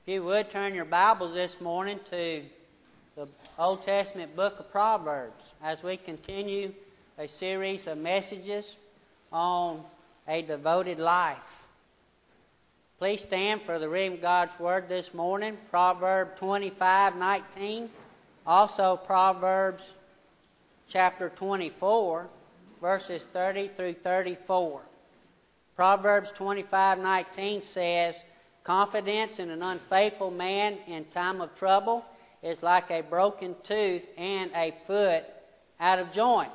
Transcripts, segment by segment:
If you would, turn your Bibles this morning to the Old Testament book of Proverbs as we continue a series of messages on a devoted life. Please stand for the reading of God's Word this morning, Proverbs 25:19, also Proverbs chapter 24, verses 30 through 34. Proverbs 25:19 says, "Confidence in an unfaithful man in time of trouble is like a broken tooth and a foot out of joint."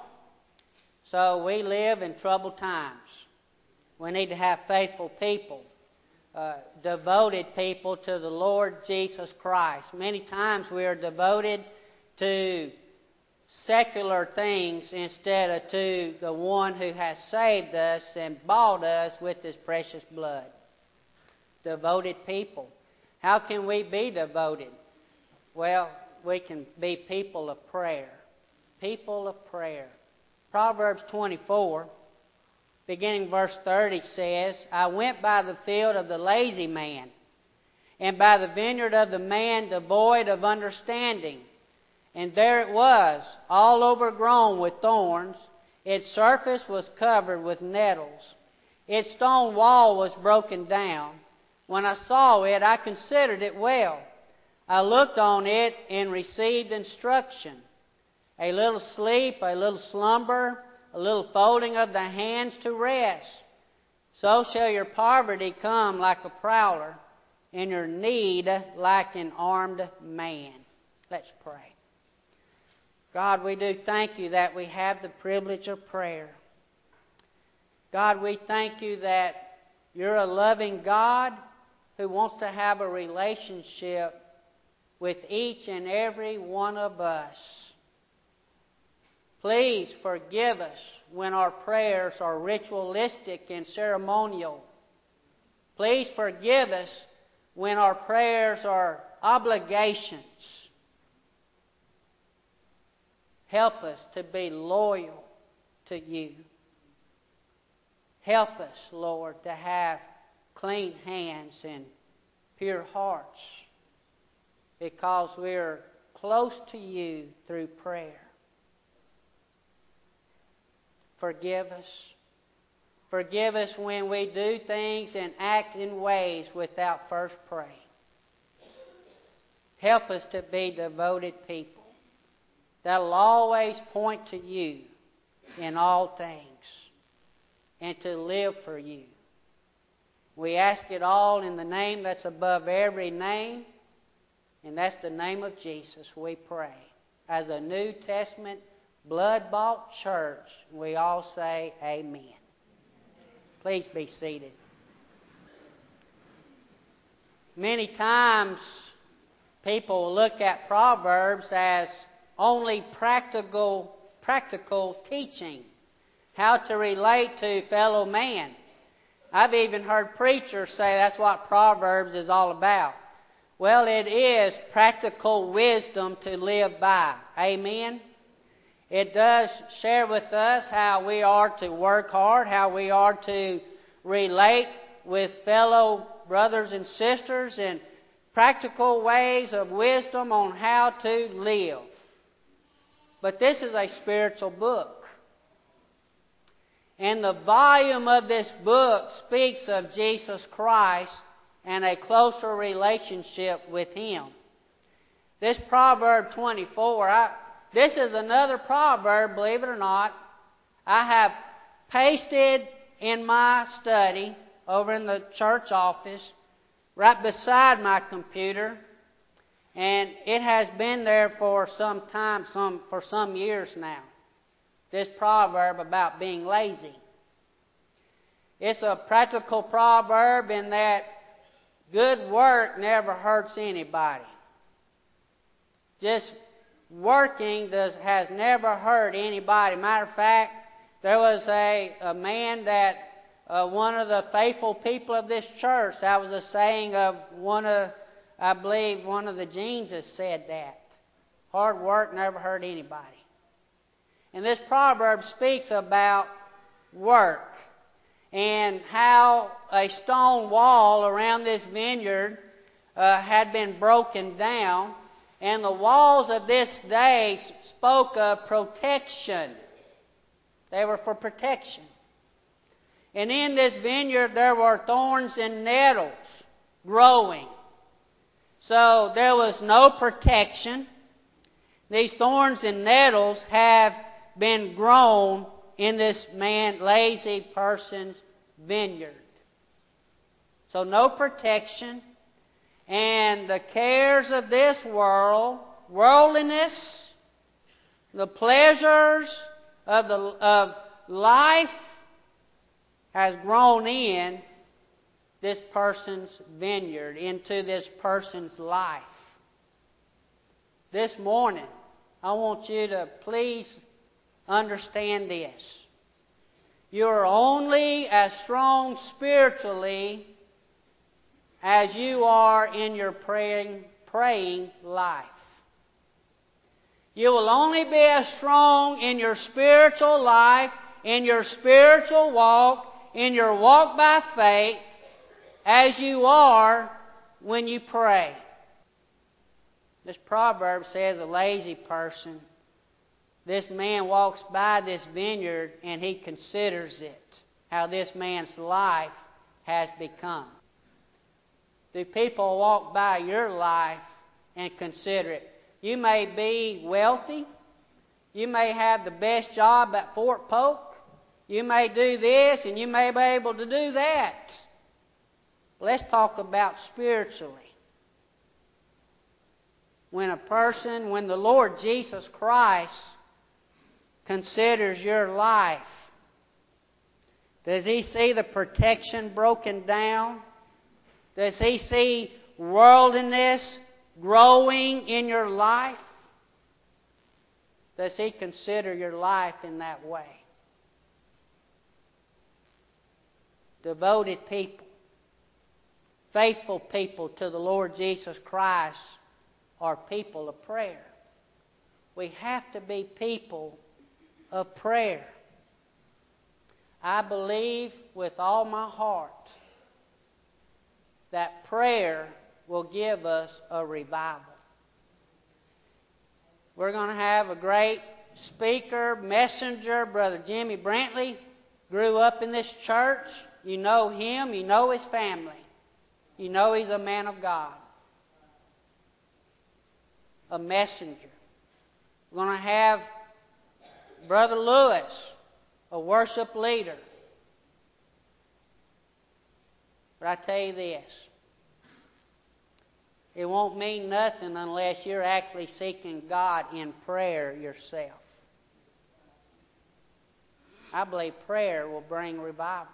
So we live in troubled times. We need to have faithful people, devoted people to the Lord Jesus Christ. Many times we are devoted to secular things instead of to the one who has saved us and bought us with His precious blood. Devoted people. How can we be devoted? Well, we can be people of prayer. People of prayer. Proverbs 24, beginning verse 30 says, "I went by the field of the lazy man, and by the vineyard of the man devoid of understanding. And there it was, all overgrown with thorns. Its surface was covered with nettles. Its stone wall was broken down. When I saw it, I considered it well. I looked on it and received instruction. A little sleep, a little slumber, a little folding of the hands to rest. So shall your poverty come like a prowler, and your need like an armed man." Let's pray. God, we do thank You that we have the privilege of prayer. God, we thank You that You're a loving God who wants to have a relationship with each and every one of us. Please forgive us when our prayers are ritualistic and ceremonial. Please forgive us when our prayers are obligations. Help us to be loyal to You. Help us, Lord, to have clean hands and pure hearts, because we're close to You through prayer. Forgive us. Forgive us when we do things and act in ways without first praying. Help us to be devoted people that'll always point to You in all things and to live for You. We ask it all in the name that's above every name, and that's the name of Jesus, we pray. As a New Testament, blood-bought church, we all say amen. Please be seated. Many times people look at Proverbs as only practical teaching, how to relate to fellow man. I've even heard preachers say that's what Proverbs is all about. Well, it is practical wisdom to live by. Amen? It does share with us how we are to work hard, how we are to relate with fellow brothers and sisters, and practical ways of wisdom on how to live. But this is a spiritual book. And the volume of this book speaks of Jesus Christ and a closer relationship with Him. This Proverb 24, this is another proverb, believe it or not, I have pasted in my study over in the church office right beside my computer. And it has been there for some time, for some years now. This proverb about being lazy. It's a practical proverb in that good work never hurts anybody. Just working has never hurt anybody. Matter of fact, there was a man that one of the faithful people of this church, that was a saying of I believe one of the Jesus said that. Hard work never hurt anybody. And this proverb speaks about work and how a stone wall around this vineyard had been broken down, and the walls of this day spoke of protection. They were for protection. And in this vineyard there were thorns and nettles growing. So there was no protection. These thorns and nettles have been grown in this lazy person's vineyard. So no protection. And the cares of this world, worldliness, the pleasures of life has grown in this person's vineyard, into this person's life. This morning, I want you to please understand this. You are only as strong spiritually as you are in your praying life. You will only be as strong in your spiritual life, in your spiritual walk, in your walk by faith, as you are when you pray. This proverb says a lazy person, this man walks by this vineyard and he considers it, how this man's life has become. Do people walk by your life and consider it? You may be wealthy. You may have the best job at Fort Polk. You may do this and you may be able to do that. Let's talk about spiritually. When the Lord Jesus Christ considers your life, does He see the protection broken down? Does He see worldliness growing in your life? Does He consider your life in that way? Devoted people, faithful people to the Lord Jesus Christ are people of prayer. We have to be people of prayer. I believe with all my heart that prayer will give us a revival. We're going to have a great speaker, messenger, Brother Jimmy Brantley. Grew up in this church. You know him. You know his family. You know he's a man of God. A messenger. We're going to have Brother Lewis, a worship leader. But I tell you this, it won't mean nothing unless you're actually seeking God in prayer yourself. I believe prayer will bring revival.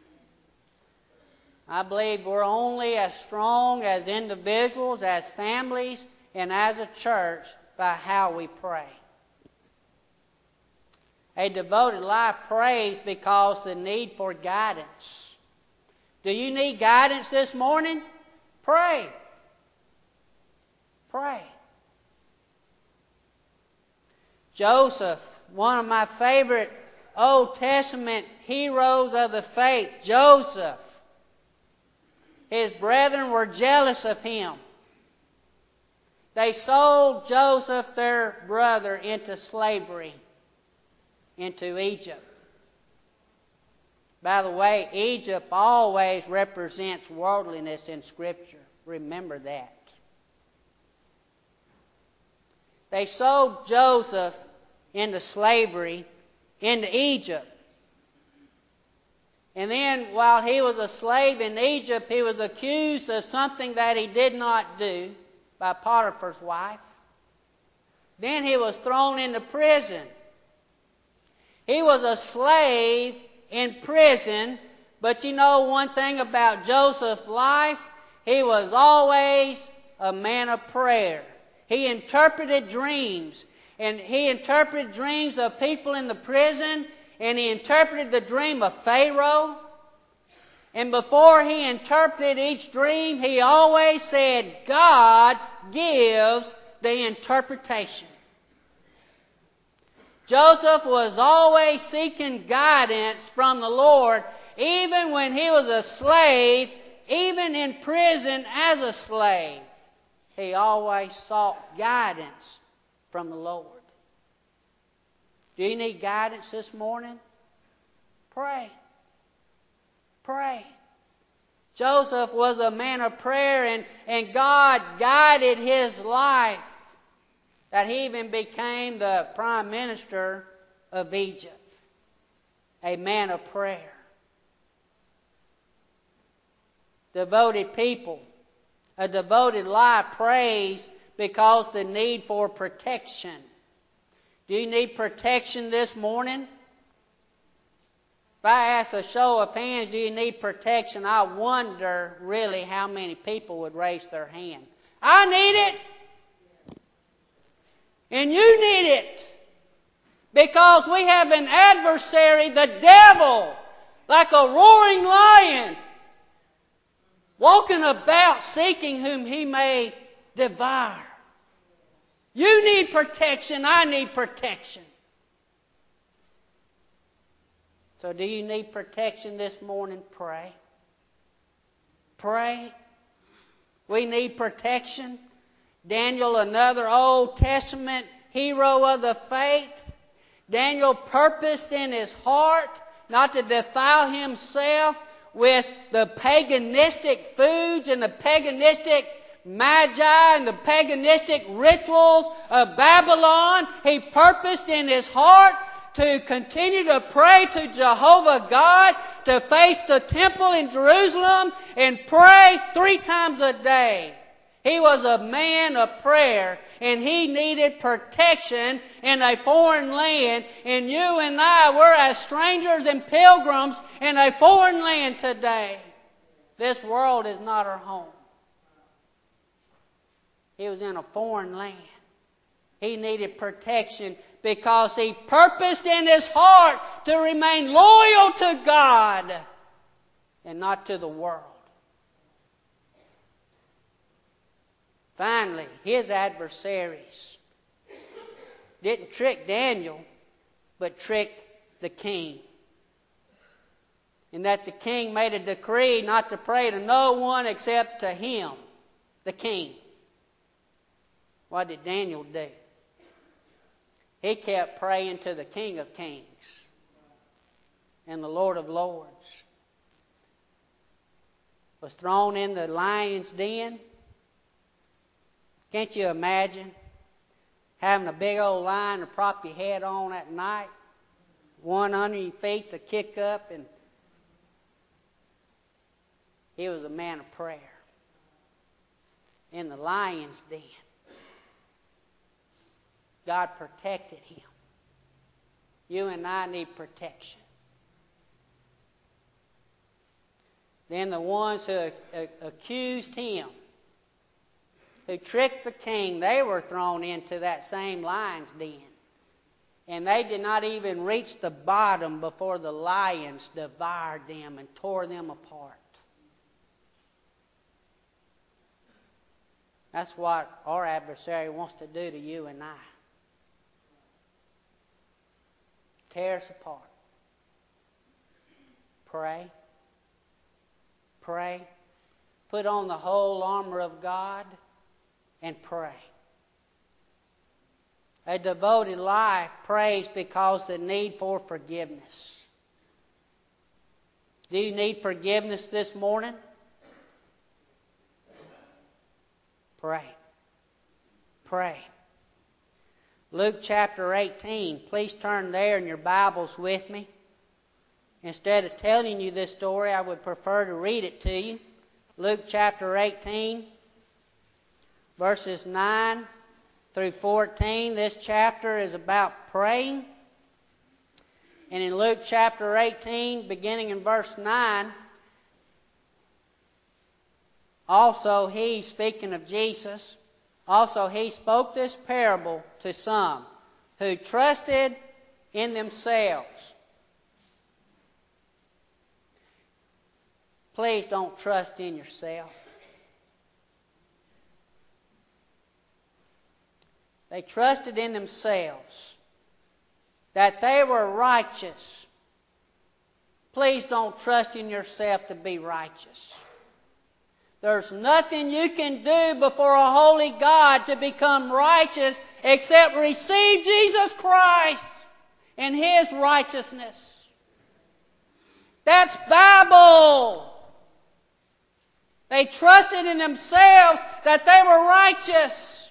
I believe we're only as strong as individuals, as families, and as a church by how we pray. A devoted life prays because the need for guidance. Do you need guidance this morning? Pray. Pray. Joseph, one of my favorite Old Testament heroes of the faith, Joseph. His brethren were jealous of him. They sold Joseph, their brother, into slavery, into Egypt. By the way, Egypt always represents worldliness in Scripture. Remember that. They sold Joseph into slavery, into Egypt. And then while he was a slave in Egypt, he was accused of something that he did not do by Potiphar's wife. Then he was thrown into prison. He was a slave in prison, but you know one thing about Joseph's life? He was always a man of prayer. He interpreted dreams, and he interpreted dreams of people in the prison, and he interpreted the dream of Pharaoh. And before he interpreted each dream, he always said, God gives the interpretation. Joseph was always seeking guidance from the Lord. Even when he was a slave, even in prison as a slave, he always sought guidance from the Lord. Do you need guidance this morning? Pray. Pray. Joseph was a man of prayer, and God guided his life, that he even became the prime minister of Egypt, a man of prayer. Devoted people, a devoted life prays because the need for protection. Do you need protection this morning? If I ask a show of hands, do you need protection? I wonder really how many people would raise their hand. I need it. And you need it. Because we have an adversary, the devil, like a roaring lion, walking about seeking whom he may devour. You need protection. I need protection. So do you need protection this morning? Pray. Pray. We need protection. Daniel, another Old Testament hero of the faith. Daniel purposed in his heart not to defile himself with the paganistic foods and the paganistic magi and the paganistic rituals of Babylon. He purposed in his heart to continue to pray to Jehovah God, to face the temple in Jerusalem and pray 3 times a day. He was a man of prayer, and he needed protection in a foreign land. And you and I, we're as strangers and pilgrims in a foreign land today. This world is not our home. He was in a foreign land. He needed protection because he purposed in his heart to remain loyal to God and not to the world. Finally, his adversaries didn't trick Daniel, but tricked the king. And that the king made a decree not to pray to no one except to him, the king. What did Daniel do? He kept praying to the King of Kings and the Lord of Lords. Was thrown in the lion's den. Can't you imagine having a big old lion to prop your head on at night? One under your feet to kick up. And he was a man of prayer. In the lion's den. God protected him. You and I need protection. Then the ones who accused him, who tricked the king, they were thrown into that same lion's den. And they did not even reach the bottom before the lions devoured them and tore them apart. That's what our adversary wants to do to you and I. Tear us apart. Pray. Pray. Put on the whole armor of God and pray. A devoted life prays because the need for forgiveness. Do you need forgiveness this morning? Pray. Pray. Luke chapter 18. Please turn there in your Bibles with me. Instead of telling you this story, I would prefer to read it to you. Luke chapter 18, verses 9 through 14. This chapter is about praying. And in Luke chapter 18, beginning in verse 9, also he, speaking of Jesus, also he spoke this parable to some who trusted in themselves. Please don't trust in yourself. They trusted in themselves that they were righteous. Please don't trust in yourself to be righteous. There's nothing you can do before a holy God to become righteous except receive Jesus Christ and His righteousness. That's Bible. They trusted in themselves that they were righteous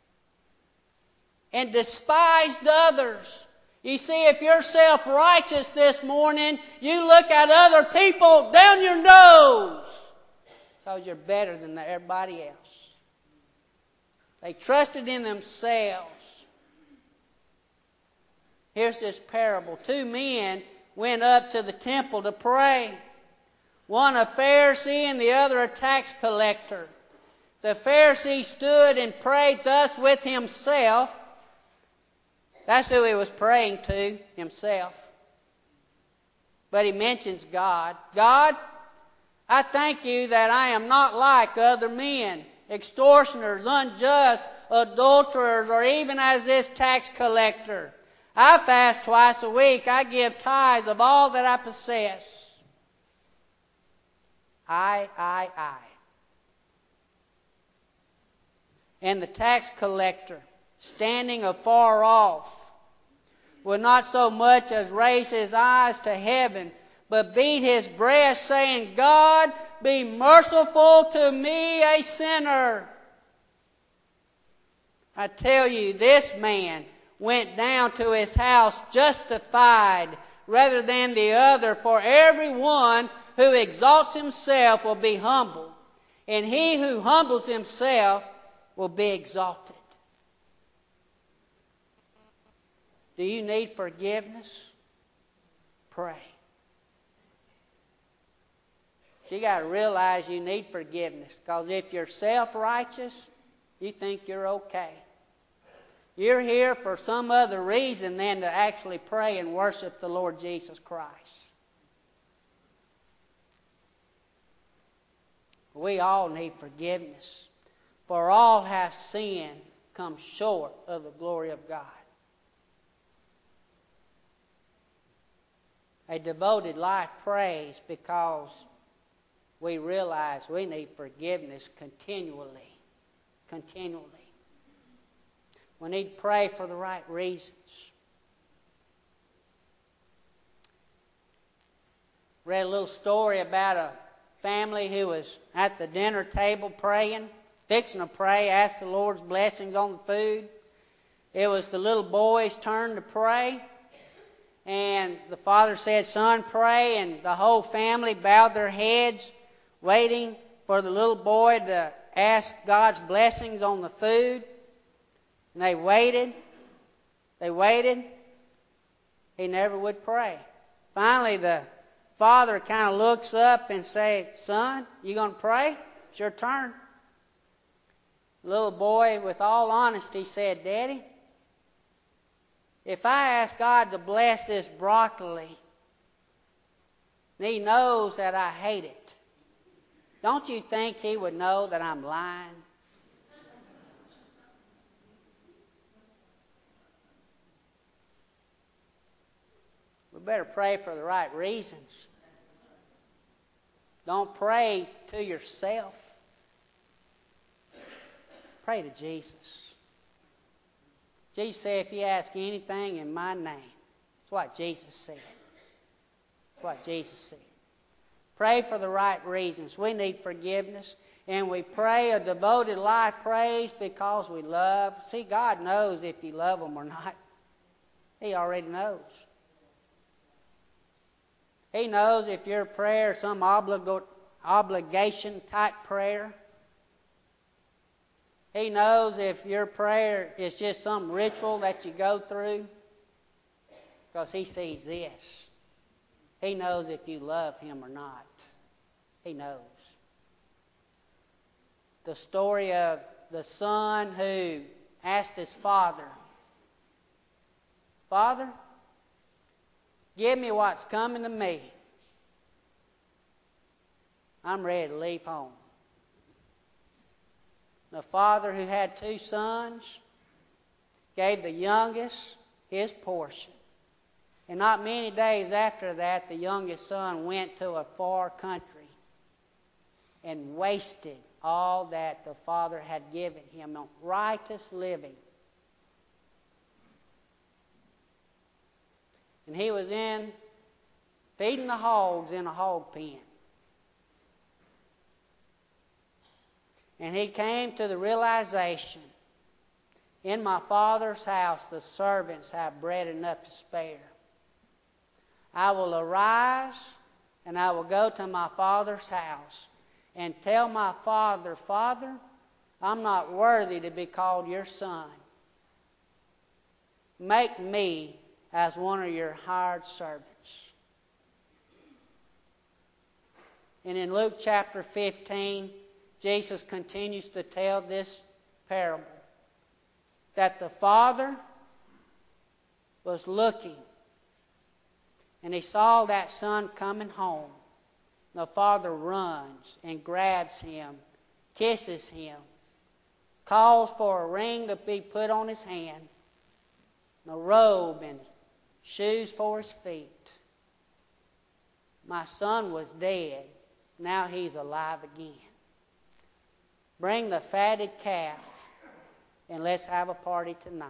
and despised others. You see, if you're self-righteous this morning, you look at other people down your nose because you're better than everybody else. They trusted in themselves. Here's this parable. 2 men went up to the temple to pray. One a Pharisee and the other a tax collector. The Pharisee stood and prayed thus with himself. That's who he was praying to, himself. But he mentions God. God, I thank you that I am not like other men, extortioners, unjust, adulterers, or even as this tax collector. I fast twice a week. I give tithes of all that I possess. I. And the tax collector, standing afar off, would not so much as raise his eyes to heaven, but beat his breast, saying, God, be merciful to me, a sinner. I tell you, this man went down to his house justified rather than the other, for everyone who exalts himself will be humbled, and he who humbles himself will be exalted. Do you need forgiveness? Pray. But you got to realize you need forgiveness, because if you're self-righteous, you think you're okay. You're here for some other reason than to actually pray and worship the Lord Jesus Christ. We all need forgiveness. For all have sinned, come short of the glory of God. A devoted life prays because we realize we need forgiveness continually. Continually. We need to pray for the right reasons. Read a little story about a family who was at the dinner table praying, fixing to pray, asked the Lord's blessings on the food. It was the little boy's turn to pray. And the father said, son, pray. And the whole family bowed their heads, waiting for the little boy to ask God's blessings on the food. And they waited. They waited. He never would pray. Finally, the father kind of looks up and says, son, you going to pray? It's your turn. The little boy, with all honesty, said, Daddy, if I ask God to bless this broccoli, and He knows that I hate it, don't you think He would know that I'm lying? We better pray for the right reasons. Don't pray to yourself. Pray to Jesus. Jesus said, if you ask anything in my name, that's what Jesus said. That's what Jesus said. Pray for the right reasons. We need forgiveness. And we pray, a devoted life prays because we love. See, God knows if you love Him or not. He already knows. He knows if your prayer is some obligation type prayer. He knows if your prayer is just some ritual that you go through, because He sees this. He knows if you love Him or not. He knows. The story of the son who asked his father, Father, give me what's coming to me. I'm ready to leave home. The father who had 2 sons gave the youngest his portion. And not many days after that, the youngest son went to a far country. and wasted all that the Father had given him on righteous living. And he was feeding the hogs in a hog pen. And he came to the realization, in my Father's house the servants have bread enough to spare. I will arise and I will go to my Father's house and tell my Father, Father, I'm not worthy to be called your son. Make me as one of your hired servants. And in Luke chapter 15, Jesus continues to tell this parable, that the Father was looking and he saw that son coming home. The Father runs and grabs him, kisses him, calls for a ring to be put on his hand, and a robe and shoes for his feet. My son was dead. Now he's alive again. Bring the fatted calf and let's have a party tonight.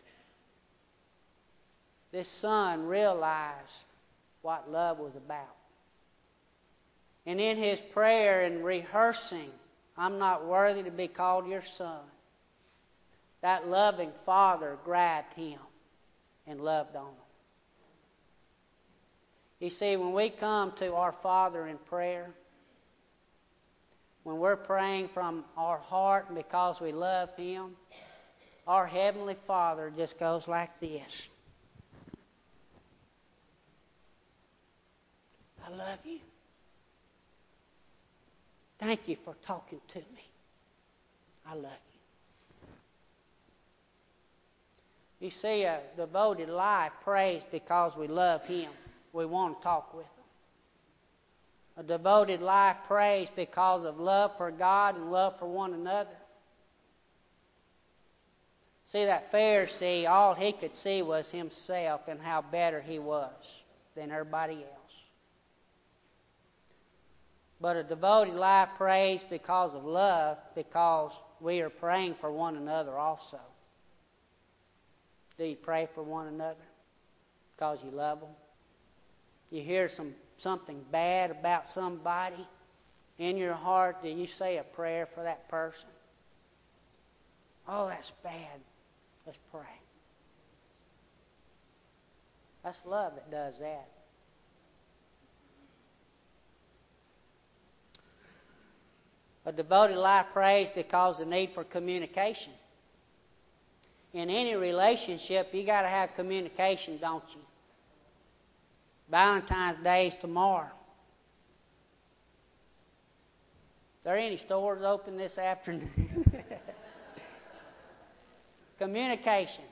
This son realized what love was about. And in his prayer and rehearsing, I'm not worthy to be called your son, that loving Father grabbed him and loved on him. You see, when we come to our Father in prayer, when we're praying from our heart and because we love him, our Heavenly Father just goes like this. I love you. Thank you for talking to me. I love you. You see, a devoted life prays because we love him. We want to talk with him. A devoted life prays because of love for God and love for one another. See, that Pharisee, all he could see was himself and how better he was than everybody else. But a devoted life prays because of love, because we are praying for one another also. Do you pray for one another because you love them? You hear something bad about somebody in your heart, do you say a prayer for that person? Oh, that's bad. Let's pray. That's love that does that. A devoted life prays because of the need for communication. In any relationship, you got to have communication, don't you? Valentine's Day is tomorrow. Are there any stores open this afternoon? Communication.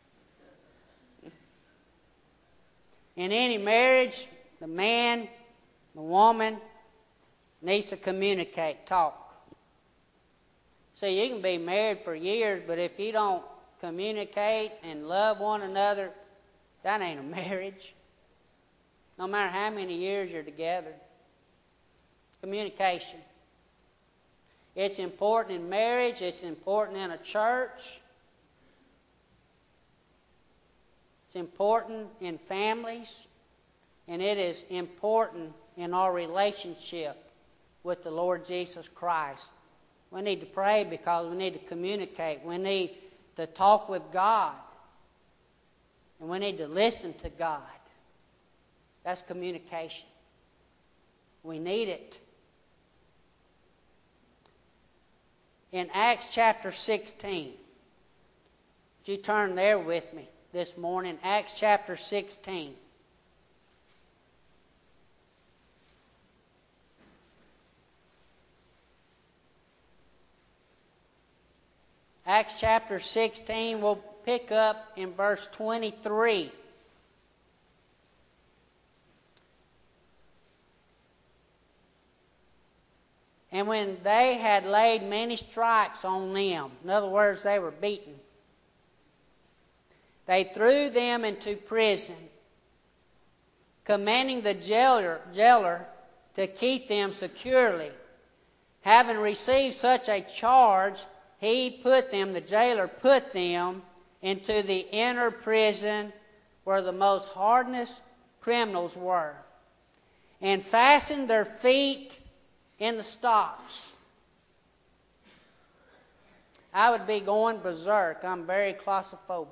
In any marriage, the man, the woman needs to communicate, talk. See, you can be married for years, but if you don't communicate and love one another, that ain't a marriage. No matter how many years you're together. Communication. It's important in marriage. It's important in a church. It's important in families. And it is important in our relationship with the Lord Jesus Christ. We need to pray because we need to communicate. We need to talk with God. And we need to listen to God. That's communication. We need it. In Acts chapter 16, would you turn there with me this morning? Acts chapter 16. Acts chapter 16, we'll pick up in verse 23. And when they had laid many stripes on them, in other words, they were beaten, they threw them into prison, commanding the jailer to keep them securely, having received such a charge, the jailer put them into the inner prison where the most hardened criminals were, and fastened their feet in the stocks. I would be going berserk. I'm very claustrophobic.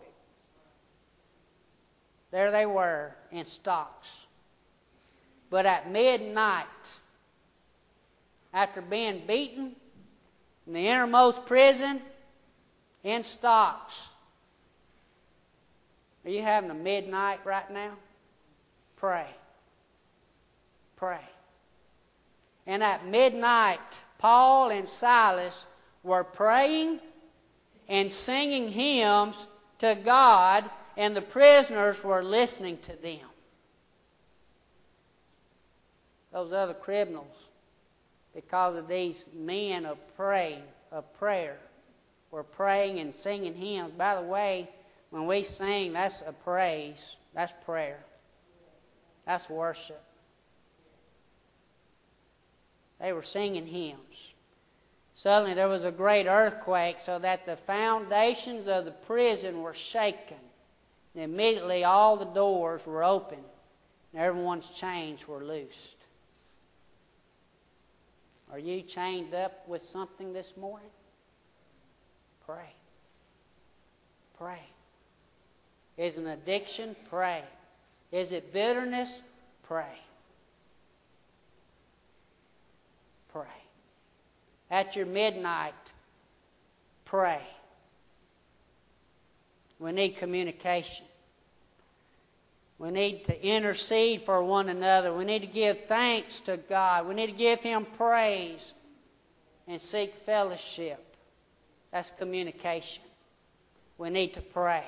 There they were in stocks. But at midnight, after being beaten in the innermost prison, in stocks. Are you having a midnight right now? Pray. Pray. And at midnight, Paul and Silas were praying and singing hymns to God, and the prisoners were listening to them. Those other criminals, because of these men of prayer, were praying and singing hymns. By the way, when we sing, that's a praise. That's prayer. That's worship. They were singing hymns. Suddenly there was a great earthquake, so that the foundations of the prison were shaken. And immediately all the doors were opened, and everyone's chains were loosed. Are you chained up with something this morning? Pray. Pray. Is it an addiction? Pray. Is it bitterness? Pray. Pray. At your midnight, pray. We need communication. We need to intercede for one another. We need to give thanks to God. We need to give Him praise and seek fellowship. That's communication. We need to pray.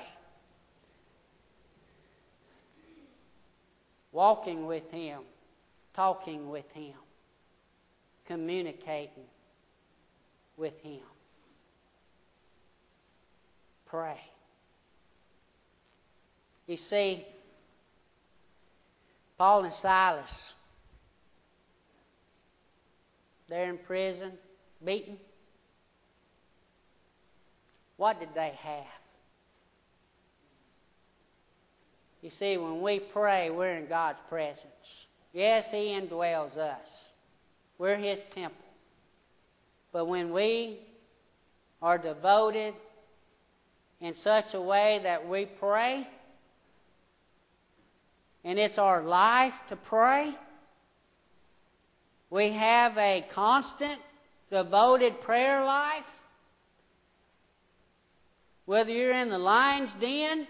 Walking with Him, talking with Him, communicating with Him. Pray. You see, Paul and Silas, they're in prison, beaten. What did they have? You see, when we pray, we're in God's presence. Yes, He indwells us. We're His temple. But when we are devoted in such a way that we pray, and it's our life to pray, we have a constant, devoted prayer life. Whether you're in the lion's den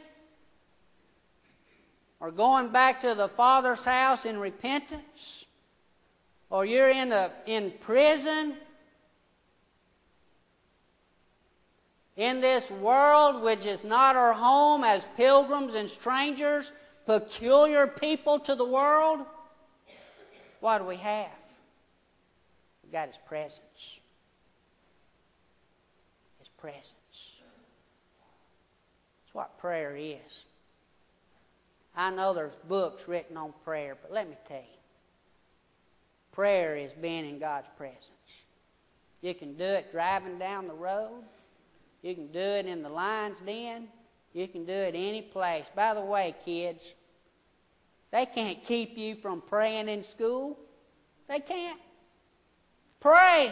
or going back to the Father's house in repentance, or you're in prison, in this world which is not our home as pilgrims and strangers, peculiar people to the world, what do we have? We've got His presence. His presence. That's what prayer is. I know there's books written on prayer, but let me tell you, prayer is being in God's presence. You can do it driving down the road. You can do it in the lion's den. You can do it any place. By the way, kids, they can't keep you from praying in school. They can't. Pray.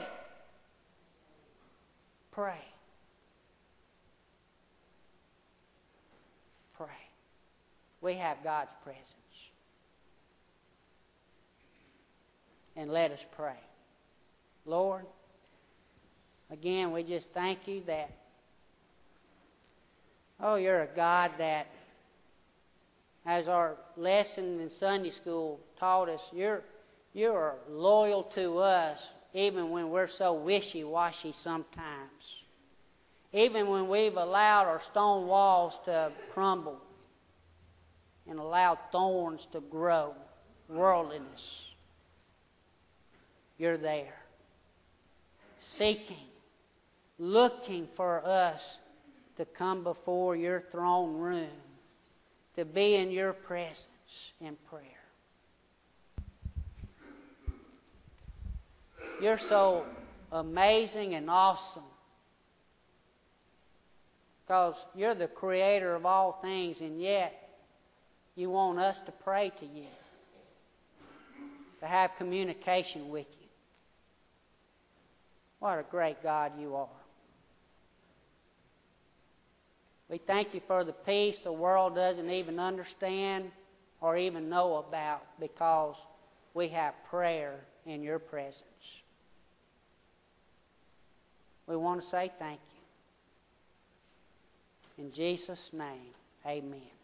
Pray. Pray. We have God's presence. And let us pray. Lord, again, we just thank You that, You're a God that, as our lesson in Sunday school taught us, You're loyal to us even when we're so wishy-washy sometimes. Even when we've allowed our stone walls to crumble and allowed thorns to grow, worldliness, You're there, seeking, looking for us to come before Your throne room, to be in Your presence in prayer. You're so amazing and awesome. Because you're the creator of all things, and yet you want us to pray to you, to have communication with you. What a great God you are. We thank you for the peace the world doesn't even understand or even know about, because we have prayer in your presence. We want to say thank you. In Jesus' name, amen.